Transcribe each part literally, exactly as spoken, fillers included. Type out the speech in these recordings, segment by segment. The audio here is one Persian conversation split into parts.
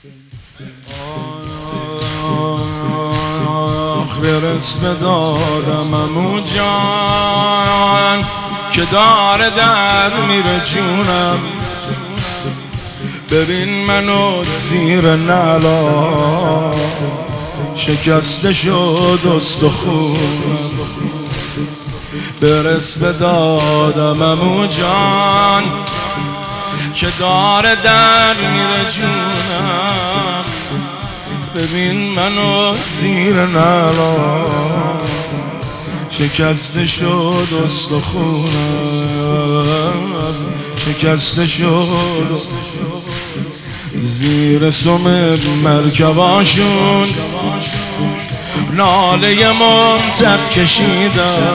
آخ برس به دادم عمو جان که داره در میره جونم. ببین منو زیر نعلا شکسته شد استخونم. برس به دادم عمو جان که داره در میره جونم. ببین منو زیر نعلا شکسته شد استخونم. شکسته شد زیر سم مرکباشون ناله ممتد کشیدم.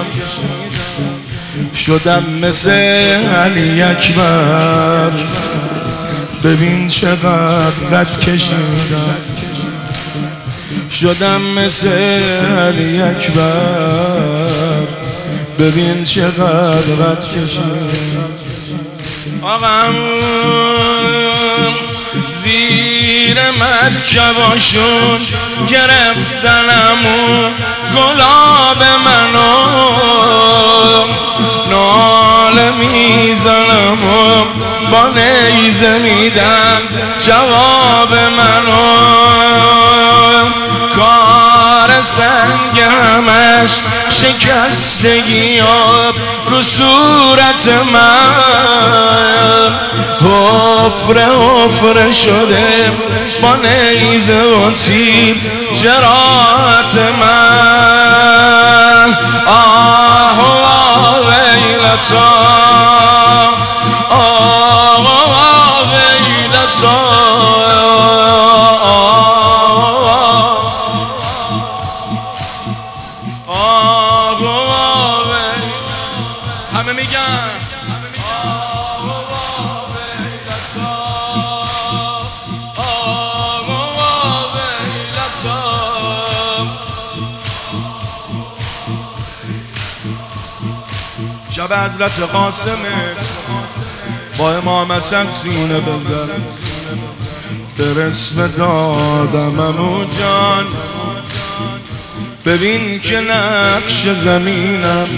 شدم مثل علی اکبر ببین چقدر قد کشیدم. شدم مثل علی اکبر ببین چقدر قد کشیدم. آقام زیر مرکباشون گرفتنمو گلاب منو ناله میزنم و با نیزه میدم جواب منو. کار سنگ همش شکستگی رو صورت من حفره حفره شده با نیزه و تیر جراحت من. آه ویلتا آه ویلتا همه میگن شب حضرت قاسمه با امام حسن سینه بزن. برس به دادم عمو جان ببین که نقش زمینم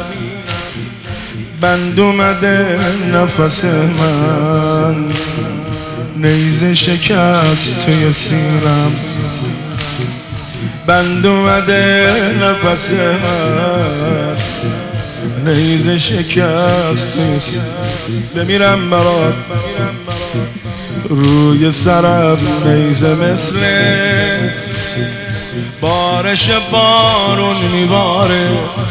بند اومده نفس من. نیزه شکست توی سینم بند اومده نفس من. نیزه شکست توی سینم بمیرم برات روی سرم نیزه مثل بارش بارون میباره.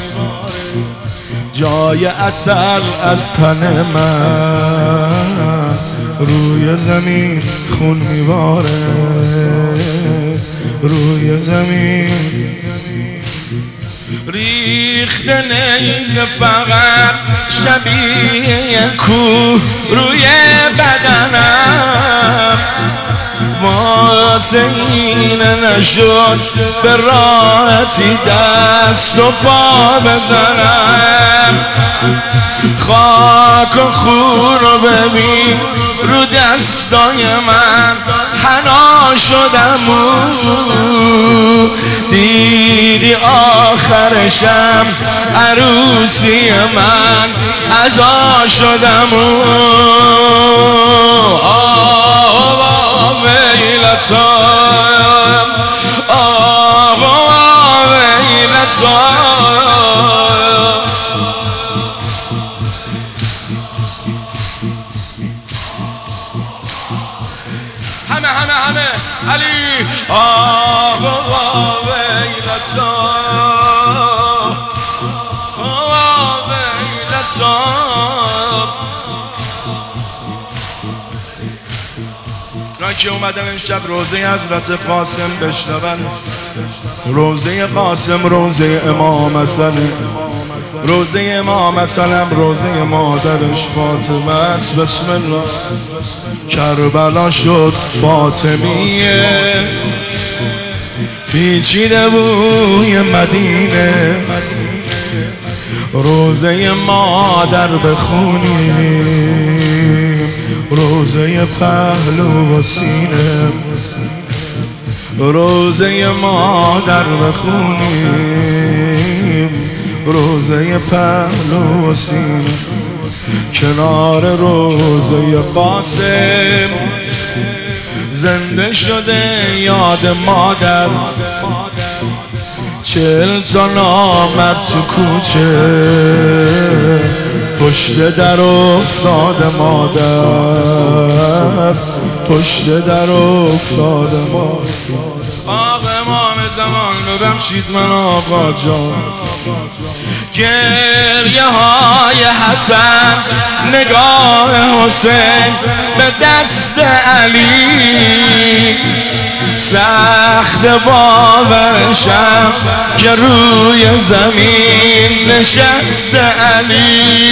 جای اثر از تن من روی زمین خون میباره. روی زمین ریخته نیزه فقط شبیه کوه روی بدنم. واسه این نشد به راحتی دست و پا بزنم. خاک و خون رو ببین رو دستای من حنا شدم. دیدی آخرشم عروسی من عزا شدم. آه ویلتا آه ویلتا همه همه همه علی آه ویلتا آه ویلتا. که اومدن این شب روزه حضرت قاسم بشنون. روزه قاسم روزه امام حسن، روزه امام حسن روزه مادرش فاطمه است. بسم الله. کربلا شد فاطمیه پیچیده بوی مدینه. روزه مادر بخونیم روزه پهلو و سینه، روزه مادر بخونیم، روزه پهلو و سینه، کنار روزه قاسم زنده شده یاد مادر. چهل تا نامرد تو کوچه پشت در افتاده مادر، پشت در افتاده مادر. آق امام زمان ببخشید من آقا جان، گریه های حسن، نگاه حسین به دست علی، سخت باورشم که روی زمین نشست علی.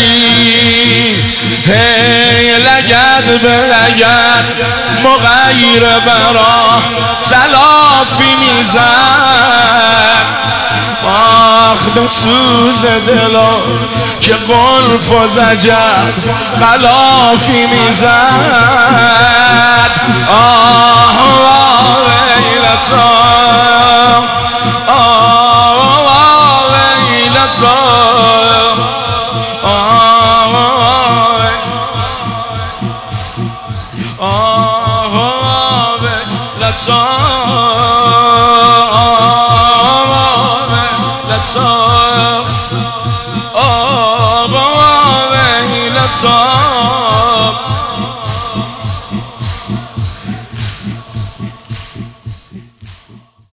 هی لگد به لگد مغیر برا تلافی میزد، آخ به سوز دلا که قلف و زجر غلافی میزد. آه ویلتا، آه ویلتا، آه ویلتا، آه ویلتا.